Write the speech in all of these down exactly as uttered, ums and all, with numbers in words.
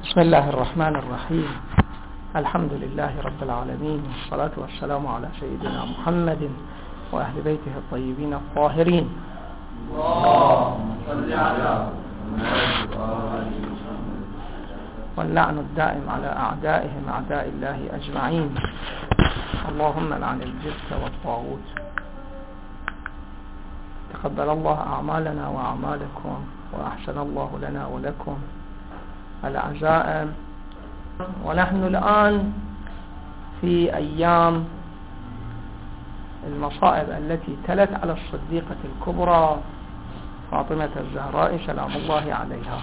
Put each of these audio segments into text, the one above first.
بسم الله الرحمن الرحيم. الحمد لله رب العالمين، والصلاة والسلام على سيدنا محمد وأهل بيته الطيبين الطاهرين. اللهم صل على محمد. واللعن الدائم على أعدائهم أعداء الله أجمعين. اللهم لعن الجبت والطاغوت. تقبل الله أعمالنا وأعمالكم، وأحسن الله لنا ولكم الأعزاء. ونحن الآن في أيام المصائب التي تلت على الصديقة الكبرى فاطمة الزهراء سلام الله عليها.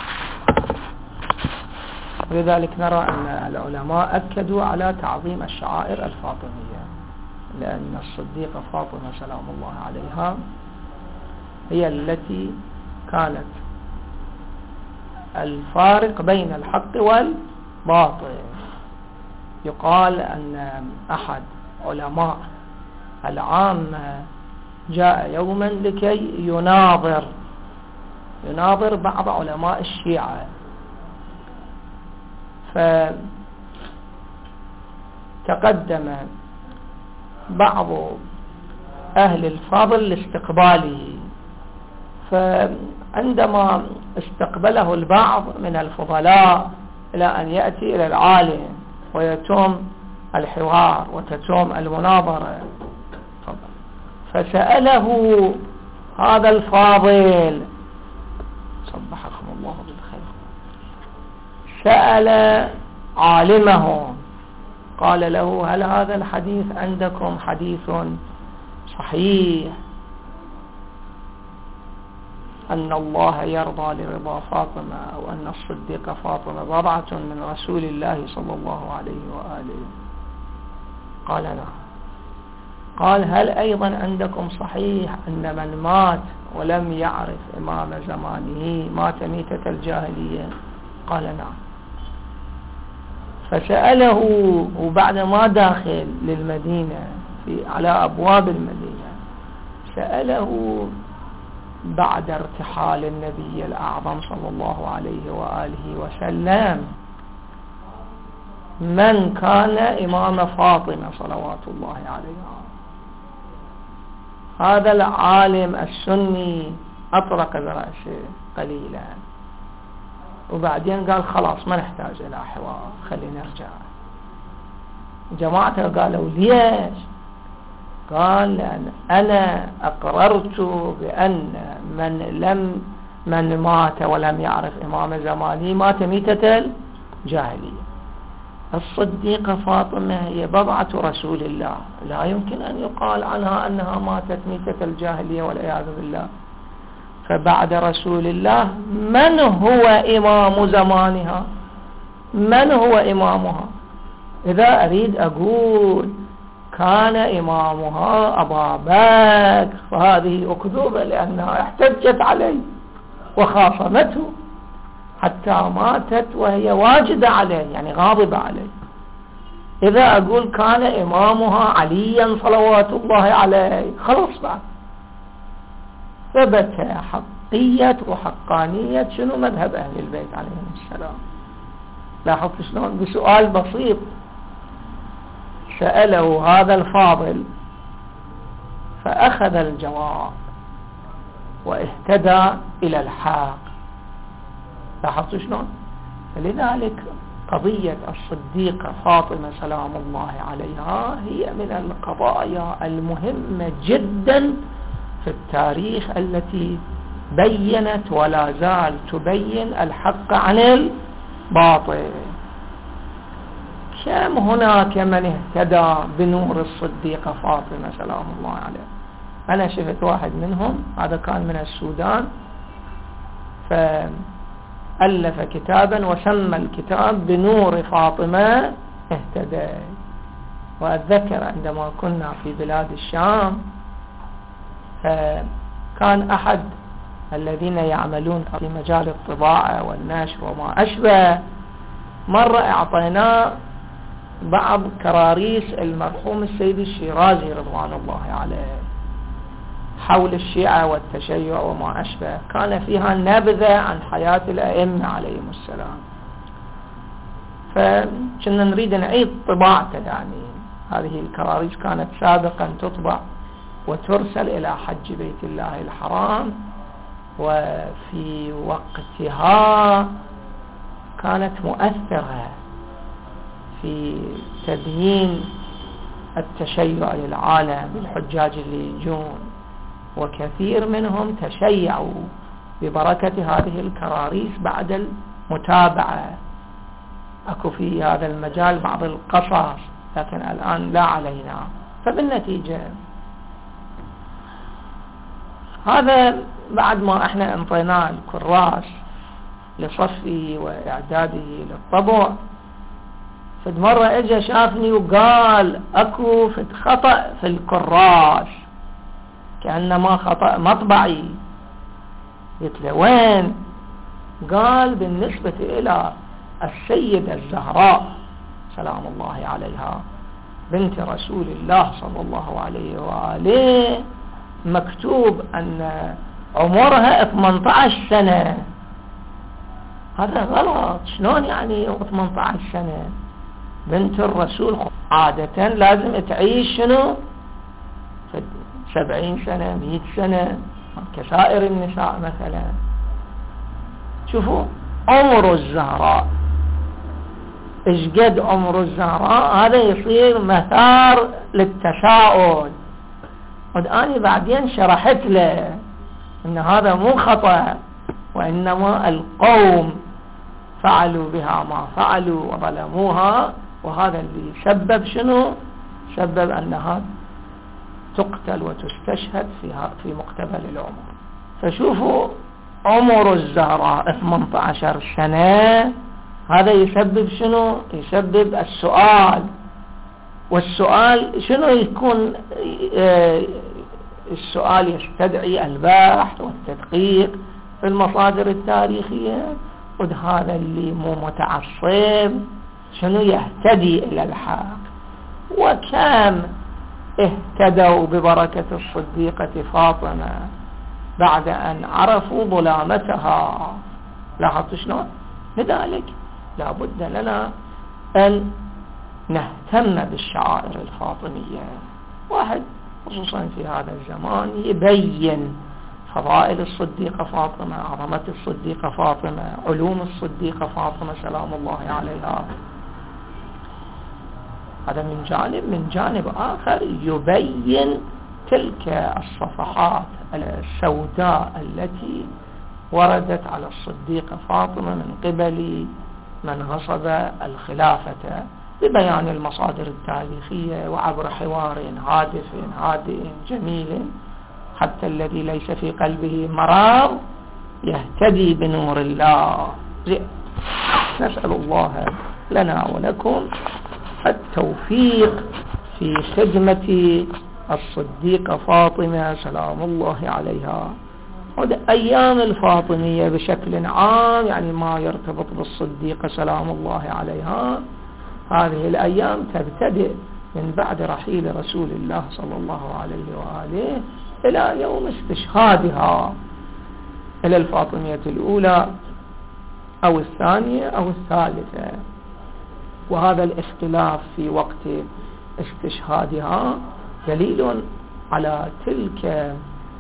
ولذلك نرى أن العلماء أكدوا على تعظيم الشعائر الفاطمية، لأن الصديقة فاطمة سلام الله عليها هي التي كانت الفارق بين الحق والباطل. يقال أن أحد علماء العامة جاء يوما لكي يناظر يناظر بعض علماء الشيعة، فتقدم بعض أهل الفضل لاستقباله، فعندما استقبله البعض من الفضلاء إلى أن يأتي إلى العالم ويتم الحوار وتتم المناظرة، فسأله هذا الفاضل صبحكم الله بالخير، سأل عالمه قال له: هل هذا الحديث عندكم حديث صحيح أن الله يرضى لرضا فاطمة، أو أن الصديقة فاطمة بضعة من رسول الله صلى الله عليه وآله؟ قال نعم. قال: هل أيضا عندكم صحيح أن من مات ولم يعرف إمام زمانه مات ميتة الجاهلية؟ قال نعم. فسأله، وبعد ما داخل للمدينة في على أبواب المدينة، سأله بعد ارتحال النبي الأعظم صلى الله عليه وآله وسلم من كان إمام فاطمة صلوات الله عليها. هذا العالم السني أطرق برأسه قليلا، وبعدين قال: خلاص ما نحتاج إلى حوار، خلينا نرجع. جماعته قالوا: ليش؟ قال: لأن أنا أقررت بأن من لم من مات ولم يعرف إمام زمانه مات ميتة الجاهلية. الصديقة فاطمة هي بضعة رسول الله، لا يمكن أن يقال عنها أنها ماتت ميتة الجاهلية والعياذ بالله. فبعد رسول الله من هو إمام زمانها؟ من هو إمامها؟ إذا أريد أقول كان إمامها أبا بكر فهذه أكذوبة، لأنها احتجت عليه وخاصمته حتى ماتت وهي واجدة عليه، يعني غاضبة عليه. إذا أقول كان إمامها عليا صلوات الله عليه، خلاص بعد ثبت حقية وحقانية شنو مذهب أهل البيت عليهم السلام. لاحظت شلون بسؤال بسيط سأله هذا الفاضل فأخذ الجواب واهتدى إلى الحق. لاحظت شلون؟ فلذلك قضية الصديقة فاطمة سلام الله عليها هي من القضايا المهمة جدا في التاريخ، التي بينت ولا زال تبين الحق عن الباطل. كم هناك من اهتدى بنور الصديقة فاطمة سلام الله عليها. أنا شفت واحد منهم، هذا كان من السودان، فألف كتابا وسمى الكتاب بنور فاطمة اهتدى. وأتذكر عندما كنا في بلاد الشام، فكان أحد الذين يعملون في مجال الطباعة والنشر وما أشبه، مرة أعطيناه بعض كراريس المرحوم السيد الشيرازي رضوان الله عليه حول الشيعة والتشيع وما أشبه، كان فيها نبذة عن حياة الأئمة عليهم السلام. فكنا نريد نعيد طباعته. يعني هذه الكراريس كانت سابقا تطبع وترسل إلى حج بيت الله الحرام، وفي وقتها كانت مؤثرة في تبيين التشيع للعالم بالحجاج اللي يجون، وكثير منهم تشيعوا ببركة هذه الكراريس بعد المتابعة. أكو في هذا المجال بعض القصص، لكن الآن لا علينا. فبالنتيجة هذا بعد ما احنا انطيناه الكراس لصفه واعداده للطبع، فد مرة اجى شافني وقال اكو فد خطأ في الكراس، كأنما خطأ مطبعي. قلت له وين؟ قال بالنسبة الى السيدة الزهراء سلام الله عليها بنت رسول الله صلى الله عليه وآله مكتوب أن عمرها ثمانية عشر سنة. هذا غلط. شلون يعني ثمانية عشر سنة؟ بنت الرسول عادة لازم تعيش شنو سبعين سنة مئة سنة كسائر النساء مثلا. شوفوا عمر الزهراء ايش قد عمر الزهراء، هذا يصير مثار للتساؤل. وأنا بعدين شرحت له ان هذا مو خطأ، وإنما القوم فعلوا بها ما فعلوا وظلموها، وهذا اللي سبب شنو؟ سبب أنها تقتل وتستشهد فيها في مقتبل العمر. فشوفوا عمر الزهراء ثمانية عشر سنة، هذا يسبب شنو؟ يسبب السؤال. والسؤال شنو يكون؟ السؤال يستدعي البحث والتدقيق في المصادر التاريخية. وهذا اللي مو متعصب شنو يهتدي إلى الحق. وكم اهتدوا ببركة الصديقة فاطمة بعد أن عرفوا ظلامتها. لاحظت شلون؟ لذلك لا بد لنا أن نهتم بالشعائر الفاطمية. واحد خصوصا في هذا الزمان يبين فضائل الصديقة فاطمة، عظمة الصديقة فاطمة، علوم الصديقة فاطمة سلام الله عليها. هذا من جانب. من جانب آخر يبين تلك الصفحات السوداء التي وردت على الصديقة فاطمة من قبل من غصب الخلافة، ببيان المصادر التاريخية وعبر حوار هادف هادئ جميل، حتى الذي ليس في قلبه مرض يهتدي بنور الله. نسأل الله لنا ولكم التوفيق في خدمة الصديقة فاطمة سلام الله عليها. أيام الفاطمية بشكل عام، يعني ما يرتبط بالصديقة سلام الله عليها، هذه الأيام تبتدئ من بعد رحيل رسول الله صلى الله عليه وآله إلى يوم استشهادها، إلى الفاطمية الأولى أو الثانية أو الثالثة. وهذا الاختلاف في وقت استشهادها دليل على تلك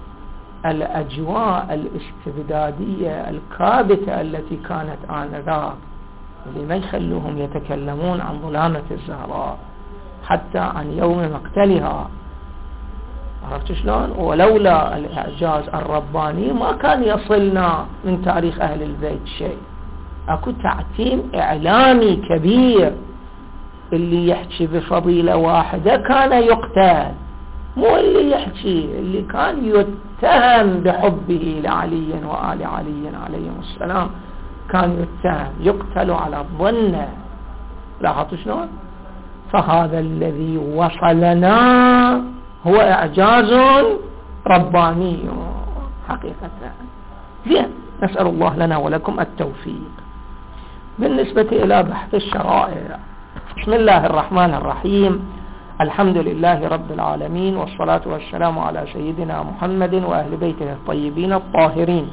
الأجواء الاستبدادية الكابتة التي كانت آنذاك، اللي ما يخلوهم يتكلمون عن ظلامة الزهراء حتى عن يوم مقتلها. عرفت شلون؟ ولولا الإعجاز الرباني ما كان يصلنا من تاريخ أهل البيت شيء. أكو تعتيم إعلامي كبير، اللي يحكي بفضيلة واحدة كان يقتل، مو اللي يحكي اللي كان يتهم بحبه لعلي وآل علي عليهم السلام كان يتهم يقتل على الظن. لاحظوا شلون؟ فهذا الذي وصلنا هو إعجاز رباني حقيقة. زين، نسأل الله لنا ولكم التوفيق. بالنسبة إلى بحث الشرائع، بسم الله الرحمن الرحيم، الحمد لله رب العالمين، والصلاة والسلام على سيدنا محمد وأهل بيته الطيبين الطاهرين.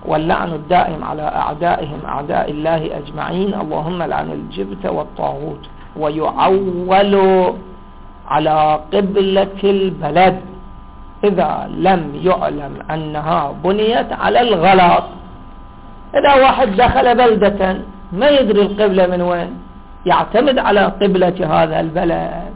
واللعن الدائم على أعدائهم أعداء الله أجمعين، اللهم لعن الجبت والطاغوت. ويعول على قبلة البلد إذا لم يعلم أنها بنيت على الغلط. إذا واحد دخل بلدة ما يدري القبلة من وين، يعتمد على قبلة هذا البلد،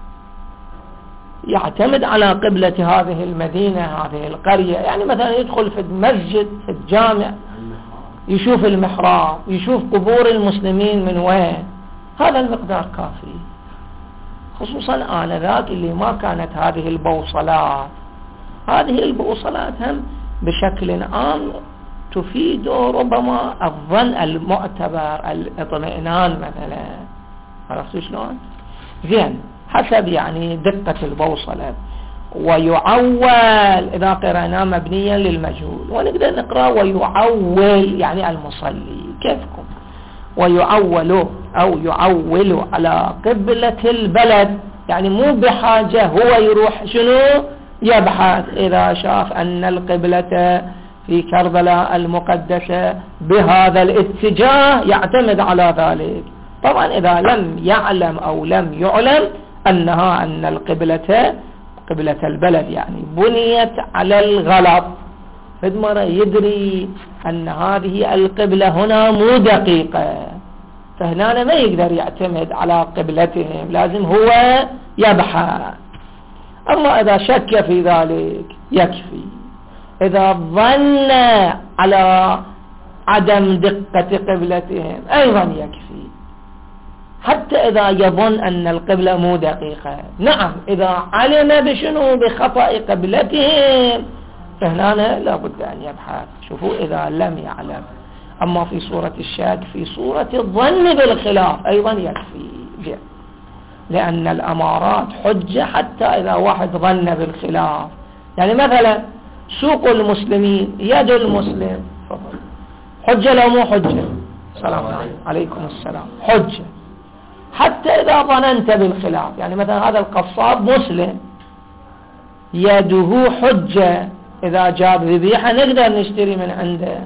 يعتمد على قبلة هذه المدينة هذه القرية. يعني مثلا يدخل في المسجد في الجامع يشوف المحراب، يشوف قبور المسلمين من وين، هذا المقدار كافي. خصوصا آنذاك اللي ما كانت هذه البوصلات، هذه البوصلات هم بشكل عام تفيد ربما الظن المعتبر، الاطمئنان مثلا. عرفتوا شلون؟ زين، حسب يعني دقة البوصلة. ويعول إذا قرأنا مبنيا للمجهول، ونقدر نقرأ ويعول يعني المصلي كيفكم. ويعول أو يعول على قبلة البلد، يعني مو بحاجة هو يروح شنو يبحث، إذا شاف أن القبلة في كربلاء المقدسة بهذا الاتجاه يعتمد على ذلك. طبعا إذا لم يعلم أو لم يعلم أنها أن القبلة قبلة البلد يعني بنيت على الغلط، فدمر يدري أن هذه القبلة هنا مو دقيقة، فهنا ما يقدر يعتمد على قبلتهم، لازم هو يبحث. أما إذا شك في ذلك يكفي. إذا ظن على عدم دقة قبلتهم أيضا يكفي، حتى إذا يظن أن القبلة مو دقيقة. نعم، إذا علم بشنو بخطأ قبلتهم فهنا لا بد أن يبحث. شوفوا، إذا لم يعلم. أما في صورة الشك، في صورة الظن بالخلاف أيضا يكفي، لأن الأمارات حجة حتى إذا واحد ظن بالخلاف. يعني مثلا سوق المسلمين، يد المسلم، حجة لو مو حجة؟ السلام عليكم السلام. حجة حتى إذا ظننت بالخلاف. يعني مثلا هذا القصاب مسلم، يده حجة، إذا جاب ذبيحة نقدر نشتري من عنده،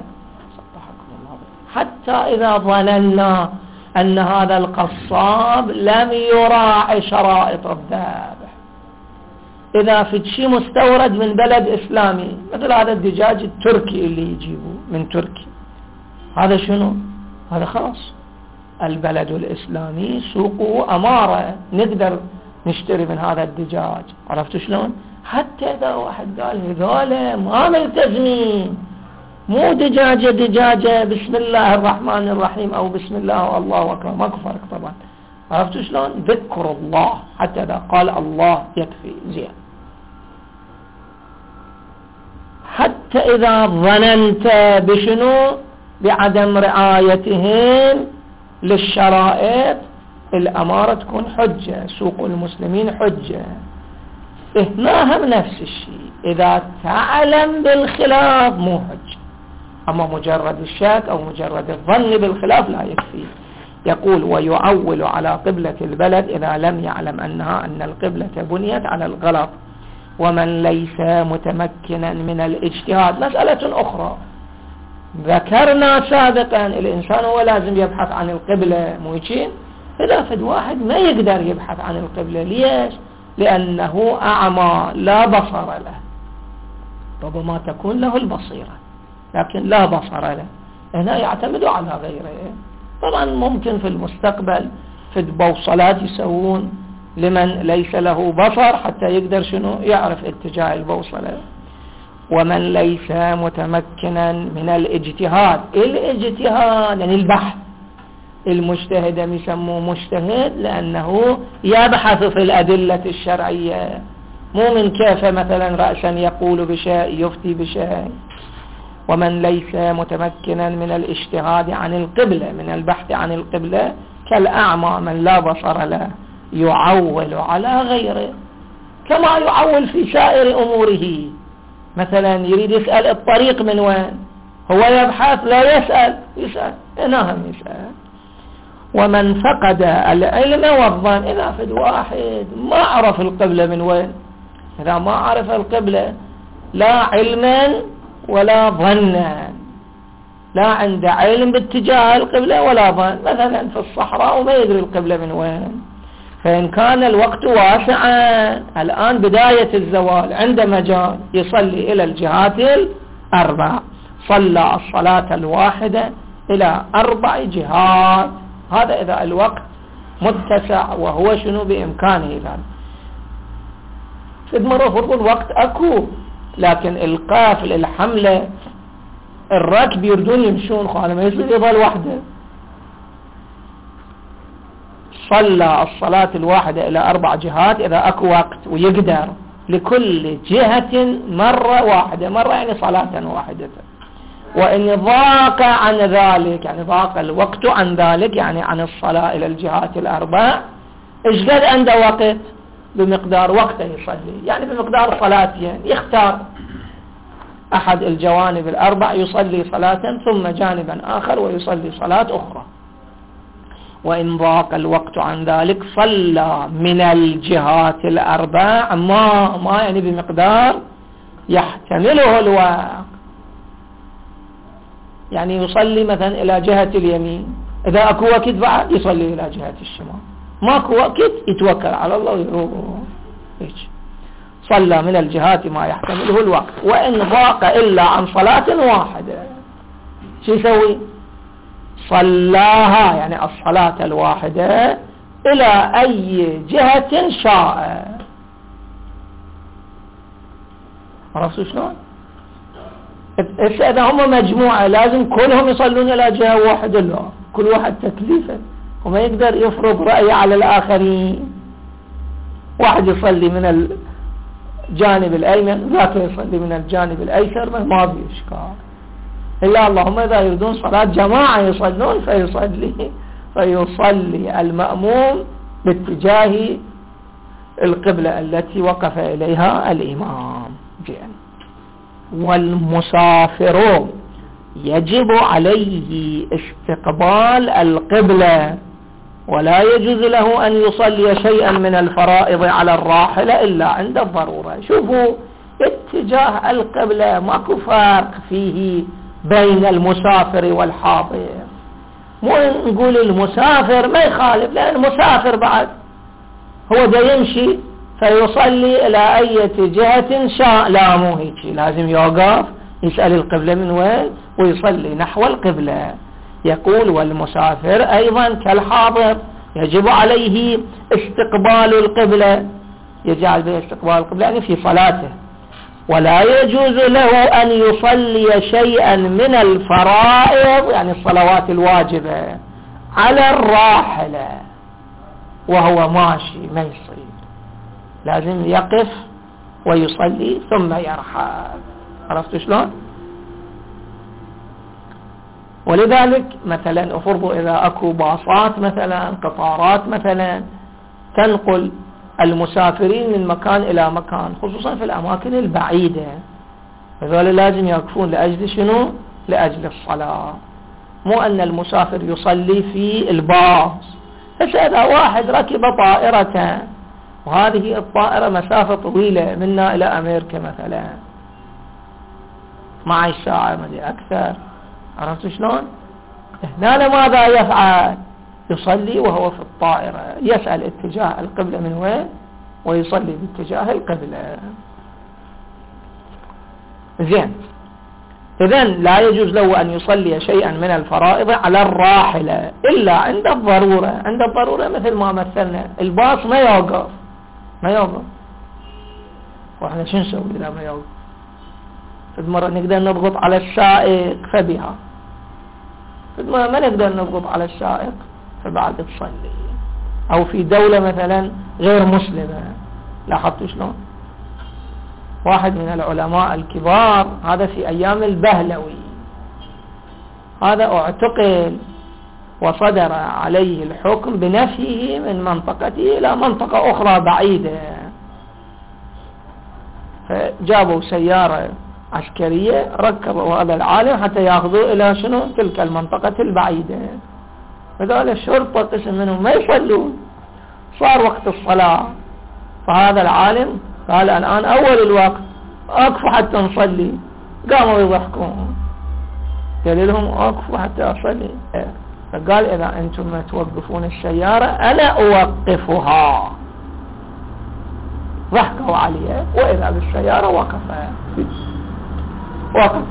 حتى إذا ظننا أن هذا القصاب لم يراعي شرائط الذبح. إذا في شيء مستورد من بلد إسلامي، مثل هذا الدجاج التركي اللي يجيبه من تركيا، هذا شنو؟ هذا خلاص البلد الإسلامي سوقه أمارة، نقدر نشتري من هذا الدجاج. عرفتوا شلون؟ حتى إذا واحد قال هذول ما ملتزمين، مو دجاجة دجاجة بسم الله الرحمن الرحيم أو بسم الله والله أكبر، ماكو فرق طبعا. عرفتوا شلون؟ ذكر الله، حتى إذا قال الله يكفي. زين، حتى إذا ظننت بشنو بعدم رعايتهم للشرائط، الأمارة تكون حجة، سوق المسلمين حجة. هنا هم نفس الشيء، إذا تعلم بالخلاف مو حجة. أما مجرد الشك أو مجرد الظن بالخلاف لا يكفي. يقول ويعول على قبلة البلد إذا لم يعلم أنها أن القبلة بنيت على الغلط. ومن ليس متمكنا من الاجتهاد، مسألة أخرى ذكرنا سابقا، الإنسان هو لازم يبحث عن القبلة، مو يجين؟ إذا فد واحد ما يقدر يبحث عن القبلة، ليش؟ لأنه أعمى لا بصر له. ربما تكون له البصيرة لكن لا بصر له، هنا يعتمد على غيره. طبعا ممكن في المستقبل في بوصلات يسوون لمن ليس له بصر حتى يقدر شنو يعرف اتجاه البوصلة. ومن ليس متمكنا من الاجتهاد، الاجتهاد يعني البحث، المجتهد يسموه مجتهد لأنه يبحث في الأدلة الشرعية، مو من كيف مثلا رأسا يقول بشيء يفتي بشيء. ومن ليس متمكنا من الاجتهاد عن القبلة، من البحث عن القبلة، كالأعمى من لا بصر له، يعول على غيره كما يعول في سائر أموره. مثلا يريد يسأل الطريق من وين، هو يبحث لا يسأل، يسأل هنا هم يسأل. ومن فقد العلم والظن، إذا فد واحد ما عرف القبلة من وين، إذا ما عرف القبلة لا علما ولا ظنا، لا عنده علم باتجاه القبلة ولا ظن، مثلا في الصحراء وما يدري القبلة من وين. فإن كان الوقت واسعا الآن بداية الزوال عنده مجال يصلي إلى الجهات الأربع، صلى الصلاة الواحدة إلى أربع جهات. هذا إذا الوقت متسع وهو شنو بإمكانه ذلك. فإذا مرة فرض الوقت أكو، لكن القافل الحملة الركب يردون يمشون خاله ما يصير يظل وحده. صلى الصلاة الواحدة إلى أربع جهات إذا أكو وقت ويقدر لكل جهة مرة واحدة، مرة يعني صلاة واحدة. وإن ضاق عن ذلك يعني ضاق الوقت عن ذلك يعني عن الصلاة إلى الجهات الأربع، إيش قد عنده وقت بمقدار وقته يصلي، يعني بمقدار صلاتين يختار أحد الجوانب الأربع يصلي صلاة ثم جانبا آخر ويصلي صلاة أخرى. وإن ضاق الوقت عن ذلك صلى من الجهات الأربع ما ما يعني بمقدار يحتمله الوقت، يعني يصلي مثلا إلى جهة اليمين، إذا أكو وقت بعد يصلي إلى جهة الشمال، ماكو وقت يتوكل على الله ويروح. صلى من الجهات ما يحتمله الوقت. وإن ضاق إلا عن صلاة واحدة شو يسوي؟ صلاها يعني الصلاة الواحدة إلى أي جهة شاء. عرفتوا شلون؟ إذا هم مجموعة لازم كلهم يصلون إلى جهة واحدة؟ لا، كل واحد تكليفه وما يقدر يفرض رأي على الآخرين. واحد يصلي من الجانب الأيمن، ذاك يصلي من الجانب الأيسر، ما في إشكال. إلا اللهم إذا يريدون صلاة جماعة يصلون فيصلي فيصلي المأموم باتجاه القبلة التي وقف إليها الإمام. جين. والمسافر يجب عليه استقبال القبلة، ولا يجوز له أن يصلي شيئا من الفرائض على الراحلة إلا عند الضرورة. شوفوا اتجاه القبلة ماكو فرق فيه بين المسافر والحاضر. مو نقول المسافر ما يخالف، لأن المسافر بعد هو دا يمشي فيصلي إلى أي جهة شاء، لا مو هيك، لازم يوقف يسأل القبلة من وين ويصلي نحو القبلة. يقول والمسافر أيضا كالحاضر يجب عليه استقبال القبلة، يجعل به استقبال القبلة يعني في صلاته، ولا يجوز له أن يصلي شيئا من الفرائض يعني الصلوات الواجبة على الراحلة وهو ماشي، ما يصير، لازم يقف ويصلي ثم يرحل. عرفتوا شلون؟ ولذلك مثلا افرضوا إذا أكو باصات مثلا قطارات مثلا تنقل المسافرين من مكان إلى مكان، خصوصا في الأماكن البعيدة، هذول لازم يقفون لأجل شنو؟ لأجل الصلاة، مو أن المسافر يصلي في الباص. فإذا واحد ركب طائرة وهذه الطائرة مسافة طويلة منا إلى أمريكا مثلا معي ساعة مدي أكثر، عرفتوا شلون؟ هنا ماذا يفعل؟ يصلي وهو في الطائرة، يسأل اتجاه القبلة من وين ويصلي باتجاه القبلة. زين. إذن لا يجوز له أن يصلي شيئا من الفرائض على الراحلة إلا عند الضرورة. عند الضرورة مثل ما مثلنا الباص ما يوقف ما يوقف وإحنا شو نسوي إذا ما يوقف؟ في مرة نقدر نضغط على السائق فبها، في مرة ما نقدر نضغط على السائق فبعد تصلي. أو في دولة مثلا غير مسلمة، لاحظتوا شلون؟ واحد من العلماء الكبار هذا في أيام البهلوي، هذا اعتقل وصدر عليه الحكم بنفيه من منطقته إلى منطقة أخرى بعيدة، فجابوا سيارة عسكرية ركبوا هذا العالم حتى يأخذوا إلى شنو تلك المنطقة البعيدة. فقال الشرطة قسم منهم ما يصلون، صار وقت الصلاة، فهذا العالم قال الآن أول الوقت أكفوا حتى نصلي، قاموا يضحكون. قال لهم أوقفوا حتى أصلي. فقال إذا أنتم ما توقفون السيارة أنا أوقفها. ضحكوا عليه وإذا بالسيارة وقف وقف.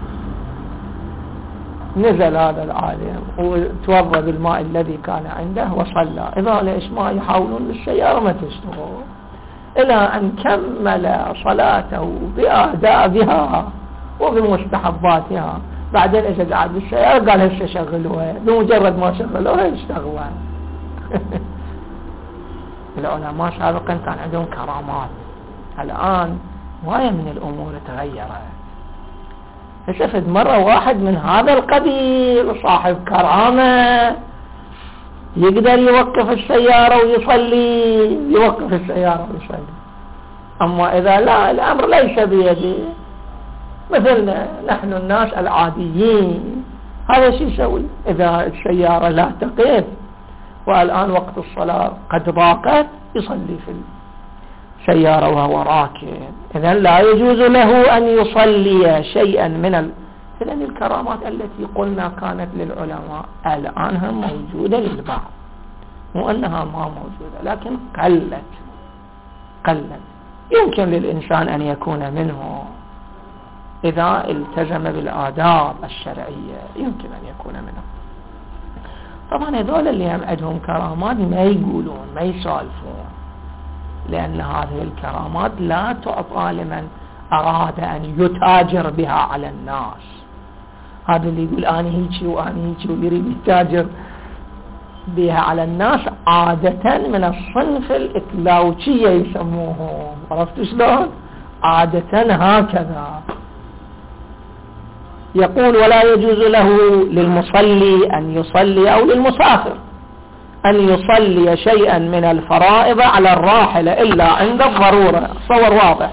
نزل هذا العالم وتوضأ بالماء الذي كان عنده وصلى. إذا ليش ما يحاولون بالسيارة ما تشتغل، إلى أن كمل صلاته بآدابها وبمستحباتها. بعدين إذا قاعد بالسيارة قال هسه شغلوها، بمجرد ما شغلوها يشتغلوا. العلماء سابقا كان عندهم كرامات، الآن هواية من الأمور تغيرت. شفت مرة واحد من هذا القبيل صاحب كرامة يقدر يوقف السيارة ويصلي، يوقف السيارة ويصلي. أما إذا لا، الأمر ليس بيدي، مثلنا نحن الناس العاديين، هذا شيء يسوي. إذا السيارة لا تقف والآن وقت الصلاة قد ضاقت يصلي في السيارة وهو راكب، إذن لا يجوز له أن يصلي شيئا من ال... لأن الكرامات التي قلنا كانت للعلماء الآن هم موجودة للبعض، مو أنها ما موجودة، لكن قلت قلت. يمكن للإنسان أن يكون منه إذا التزم بالآداب الشرعية، يمكن أن يكون منه. طبعا هذول اللي هم عندهم كرامات ما يقولون، ما يسالفون، لأن هذه الكرامات لا تعطى لمن أراد أن يتاجر بها على الناس. هذا اللي يقول أنا هيجي وأنا هيجي ويريد يتاجر بها على الناس عادة من الصنف الإكلاوشية يسموهم، عرفتوا شلون؟ عادة هكذا. يقول ولا يجوز له للمصلي أن يصلي أو للمسافر أن يصلي شيئا من الفرائض على الراحلة إلا عند الضرورة. صور واضح.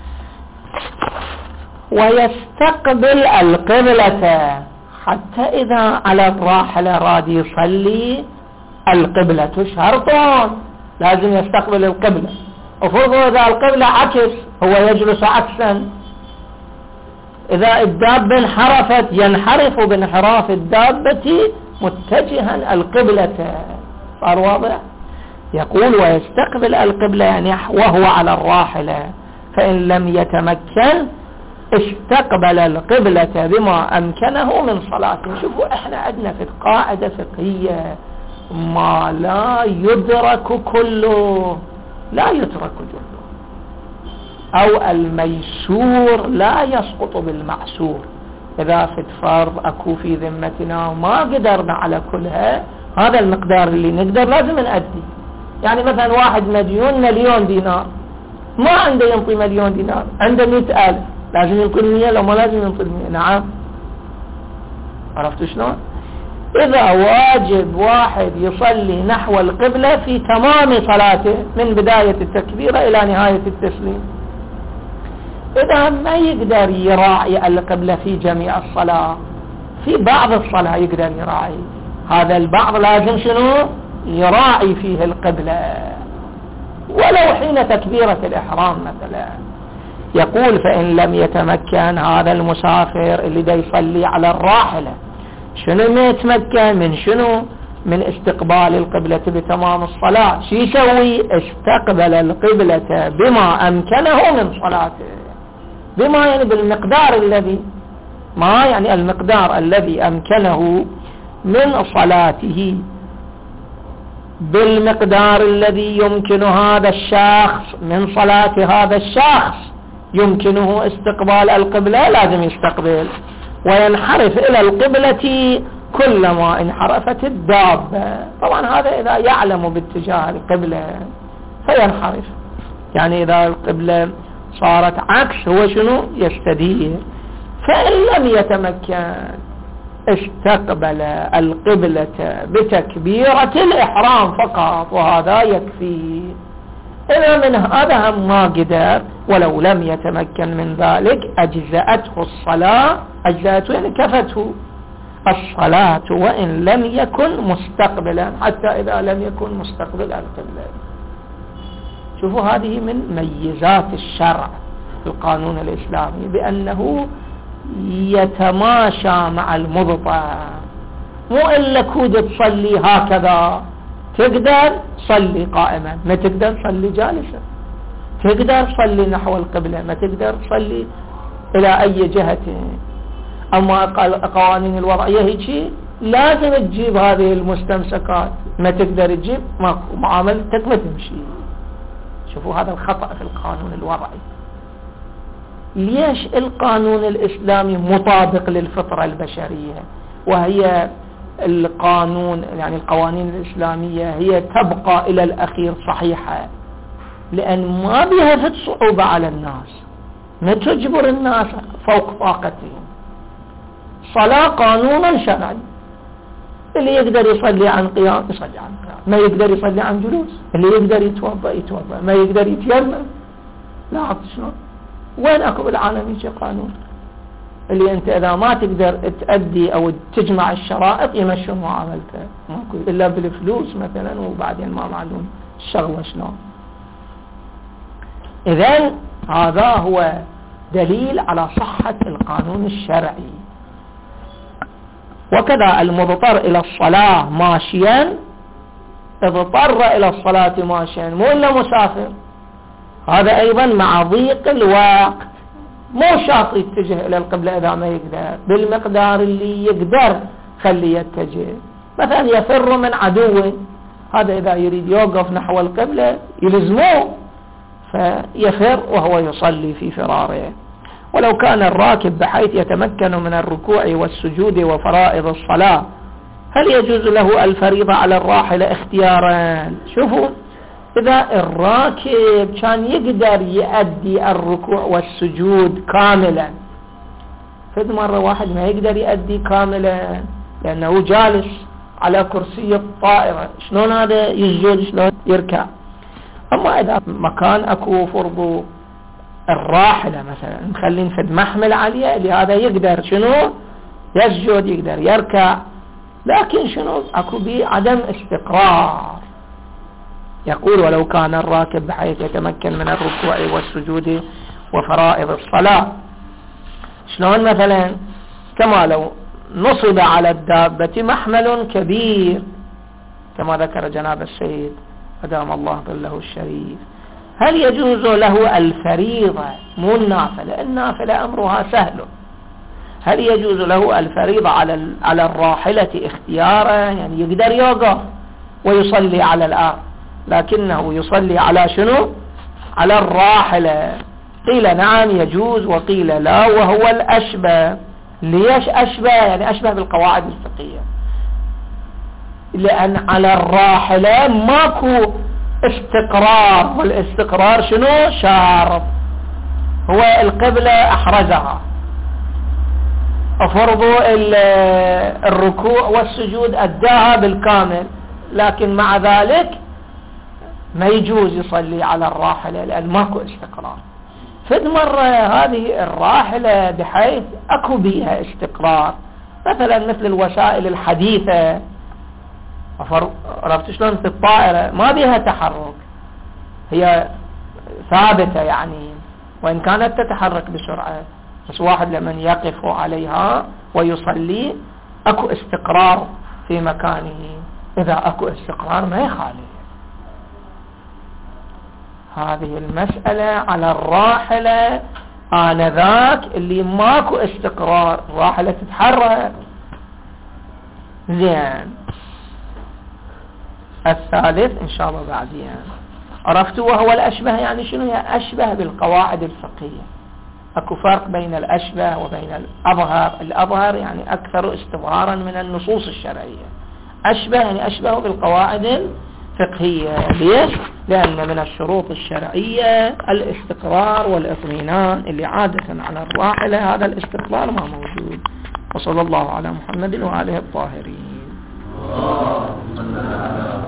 ويستقبل القبلة حتى إذا على الراحلة راد يصلي القبلة شرطون، لازم يستقبل القبلة. وفرضوا إذا القبلة عكس هو يجلس عكسا. إذا الدابة انحرفت ينحرف بانحراف الدابة متجها القبلة. صار واضح؟ يقول ويستقبل القبلة يعني وهو على الراحلة، فإن لم يتمكن استقبل القبلة بما أمكنه من صلاته. شوفوا احنا عندنا في قاعدة فقهية ما لا يدرك كله لا يترك جله، أو الميسور لا يسقط بالمعسور. إذا في فرض أكو في ذمتنا ما قدرنا على كلها، هذا المقدار اللي نقدر لازم نأدي. يعني مثلا واحد مديون مليون دينار، ما عنده ينطي مليون دينار، عنده مئة ألف، لازم ينطي مية لو ما لازم ينطي مية؟ نعم. عرفتوا شلون؟ إذا واجب واحد يصلي نحو القبلة في تمام صلاته من بداية التكبيرة إلى نهاية التسليم، إذا ما يقدر يراعي القبلة في جميع الصلاة، في بعض الصلاة يقدر يراعي، هذا البعض لازم شنو؟ يراعي فيه القبلة ولو حين تكبيرة الإحرام مثلا. يقول فإن لم يتمكن هذا المسافر اللي دا يصلي على الراحلة، شنو ما يتمكن من شنو؟ من استقبال القبلة بتمام الصلاة. شو يسوي؟ استقبل القبلة بما أمكنه من صلاته. بما يعني بالمقدار الذي، ما يعني المقدار الذي أمكنه من صلاته، بالمقدار الذي يمكن هذا الشخص من صلاة هذا الشخص يمكنه استقبال القبلة لازم يستقبل، وينحرف إلى القبلة كلما انحرفت الدابة. طبعا هذا إذا يعلم باتجاه القبلة فينحرف، يعني إذا القبلة صارت عكس هو شنو؟ يستدير. فإن لم يتمكن استقبل القبلة بتكبيرة الإحرام فقط، وهذا يكفي. إذا من هذا هم ما قدر ولو لم يتمكن من ذلك أجزأته الصلاة، أجزأته يعني كفته الصلاة وإن لم يكن مستقبلا، حتى إذا لم يكن مستقبل القبلة. شوفوا هذه من ميزات الشرع في القانون الإسلامي، بأنه يتماشى مع المضطر. مو إلا كود تصلي هكذا، تقدر صلي قائما، ما تقدر صلي جالسا، تقدر صلي نحو القبلة، ما تقدر صلي إلى أي جهة. أما قوانين الوضعية هيك لازم تجيب هذه المستمسكات، ما تقدر تجيب معاملتك ما تمشي. شوفوا هذا الخطأ في القانون الوضعي. ليش القانون الإسلامي مطابق للفطرة البشرية، وهي القانون يعني القوانين الإسلامية هي تبقى إلى الأخير صحيحة؟ لأن ما بها فد صعوبة على الناس، ما تجبر الناس فوق طاقتهم. صلاة قانونا شرعي، اللي يقدر يصلي عن قيام يصلي عن قيام، ما يقدر يصلي عن جلوس، اللي يقدر يتوضأ يتوضأ، ما يقدر يتيمم. لا عرفت شلون؟ وين اكو بالعالم يجي قانون اللي انت اذا ما تقدر تأدي او تجمع الشرائط يمشون معاملته؟ ماكو الا بالفلوس مثلا، وبعدين ما معلوم الشغله شلون. اذن هذا هو دليل على صحة القانون الشرعي. وكذا المضطر إلى الصلاة ماشيا اضطر إلى الصلاة ماشيا، مو إلا مسافر. هذا أيضا مع ضيق الوقت، مو شرط يتجه إلى القبلة إذا ما يقدر، بالمقدار اللي يقدر خليه يتجه. مثلا يفر من عدو، هذا إذا يريد يوقف نحو القبلة يلزموه فيفر وهو يصلي في فراره. ولو كان الراكب بحيث يتمكن من الركوع والسجود وفرائض الصلاة، هل يجوز له الفريضة على الراحلة اختيارا؟ شوفوا، إذا الراكب كان يقدر يؤدي الركوع والسجود كاملا، فد مرة واحد ما يقدر يؤدي كاملا لأنه جالس على كرسي الطائرة، شلون هذا يسجد شلون يركع؟ أما إذا مكان أكو فرض الراحلة مثلا مخلين فد محمل عليه، لهذا يقدر شنو يسجد، يقدر يركع، لكن شنو أكو بي عدم استقرار. يقول ولو كان الراكب بحيث يتمكن من الركوع والسجود وفرائض الصلاة. شلون مثلا؟ كما لو نصب على الدابة محمل كبير، كما ذكر جناب السيد أدام الله ظله الشريف، هل يجوز له الفريضة مو النافلة؟ النافلة أمرها سهل. هل يجوز له الفريضة على على الراحلة اختيارا؟ يعني يقدر يوقف ويصلي على الأرض، لكنه يصلي على شنو؟ على الراحلة. قيل نعم يجوز، وقيل لا، وهو الأشبه. ليش أشبه؟ يعني أشبه بالقواعد الفقهية، لأن على الراحلة ماكو استقرار، والاستقرار شنو؟ شرط. هو القبلة أحرزها، أفرضوا الركوع والسجود أداها بالكامل، لكن مع ذلك ما يجوز يصلي على الراحلة لأن ماكو استقرار. فد مرة هذه الراحلة بحيث أكو بيها استقرار، مثلا مثل الوسائل الحديثة، عرفت شلون؟ في الطائرة ما بيها تحرك، هي ثابتة يعني، وإن كانت تتحرك بسرعة، بس واحد لمن يقف عليها ويصلي أكو استقرار في مكانه. إذا أكو استقرار ما يخالف. هذه المسألة على الراحلة آنذاك اللي ماكو استقرار، الراحلة تتحرك. زين، الثالث إن شاء الله بعدين عرفتوا وهو الأشبه. يعني شنو هي أشبه بالقواعد الفقهية؟ أكو فرق بين الأشبه وبين الأظهر. الأظهر يعني أكثر استظهارا من النصوص الشرعية، أشبه يعني أشبه بالقواعد الفقهية. ليش؟ لأن من الشروط الشرعية الاستقرار والاطمئنان، اللي عادة على الراحلة هذا الاستقرار ما موجود. وصلى الله على محمد وآله الطاهرين.